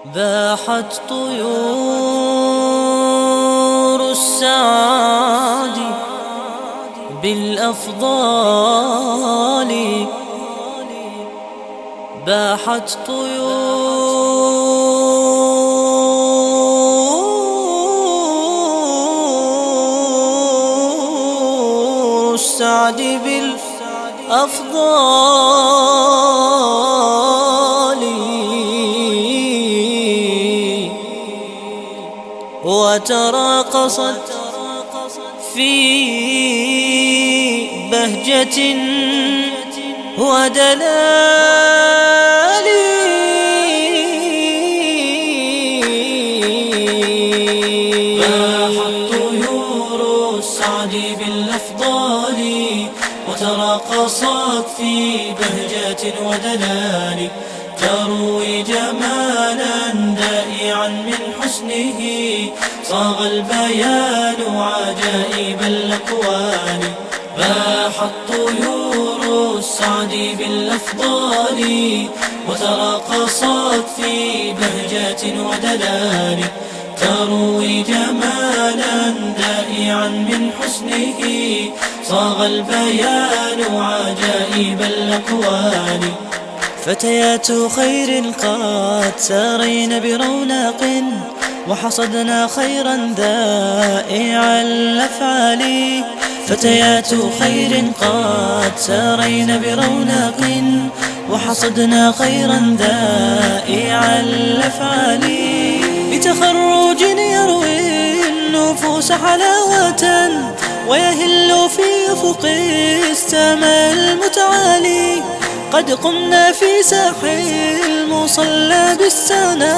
باحت طيور السعد بالأفضال، باحت طيور السعد بالأفضال، وتراقصت في بهجة ودلال. باحت طيور السعد بالأفضال، وتراقصت في بهجة ودلال، تروي جمالا دائعا من حسنه، صاغ البيان عجائب الأكوان. باحت طيور السعد بالأفضال، وتراقصت في بهجة ودلال، تروي جمالا دائعا من حسنه، صاغ البيان عجائب الأكوان. فتيات خير قد سارين برونق، وحصدنا خيرا ذائع الأفعال. فتيات خير قد سارين برونق، وحصدنا خيرا ذائع الأفعال. بتخرج يروي النفوس حلاوة، ويهل في أفق السماء المتعالي. قد قمنا في ساحل المصلى بالسنا،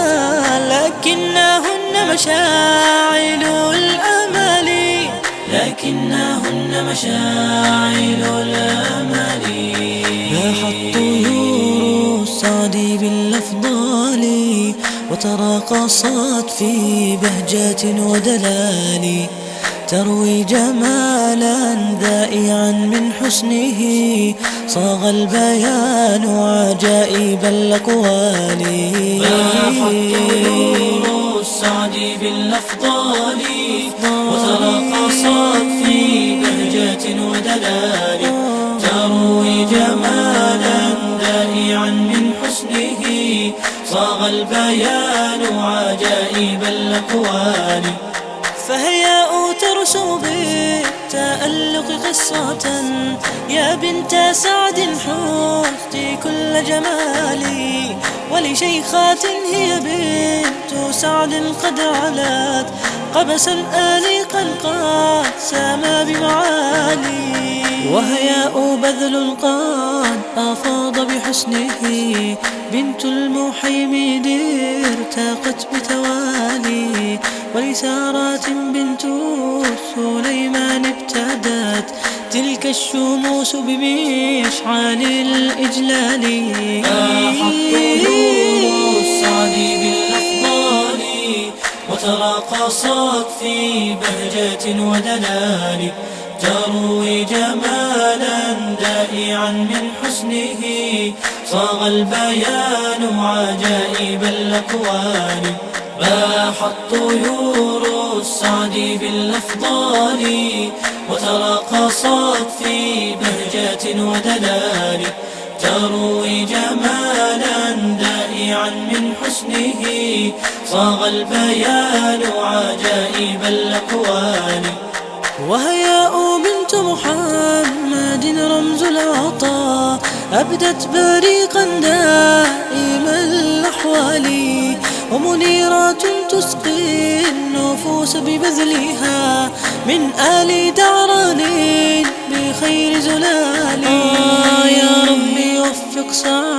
لكنهن مشاعل الأمل، لكنهن مشاعل الأمل. باحت طيور السعد بالأفضال، وتراقصت في بهجة ودلال، تروي جمالا ذائعا من حسنه، صاغ البيان عجائب الأكوان. باحت طيور السعد بالأفضال، وتراقصت في بهجة ودلال، تروي جمالا ذائعا من حسنه، صاغ البيان عجائب الأكوان. فهياء ترسم بالتألق قصة، يا بنت سعد حوزت كل جمالي. ولشيخات هي بنت سعد قد علت قبسا آنيقا قد سما بمعالي. وهياء بذل قد أفاض بحسنه، بنت المحيمين ارتقت بتوالي. ولسارات بنت سليمان ابتدت تلك الشموس بمشعل الإجلال. باحت طيور السعد بالأفضال، وتراقصت في بهجة ودلال، تروي جمالا دائعا من حسنه، صاغ البيان عجائب الأكوان. باحت طيور السعد بالأفضال، وتراقصت في بهجة ودلال، تروي جمالا دائعا من حسنه، صاغ البيان عجائب الأكوان. وهياء بنت محمد رمز العطاء، أبدت بريقا دائم الأحوال. ومنيرات تسقي النفوس ببذلها، من آل دعران بخير زلال. يا ربي وفق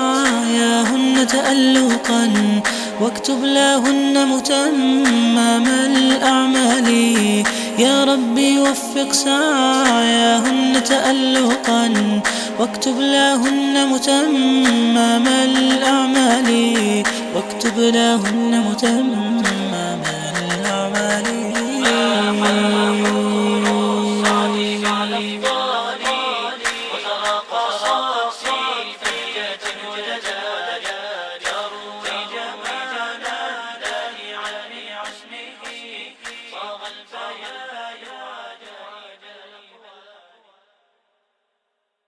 سعياهن تألقا، واكتب لهن متمم الأعمال. يا ربي وفق سعياهن تألقا، واكتب لهن متمم الأعمال، واكتب لهن متمم الأعمال. وتراقصت في بهجة ودلال، تروي جمالا البيان